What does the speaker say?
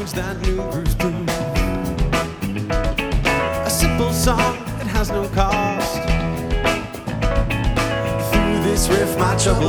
songs that new grooves prove. A simple song that has no cost. Through this riff my trouble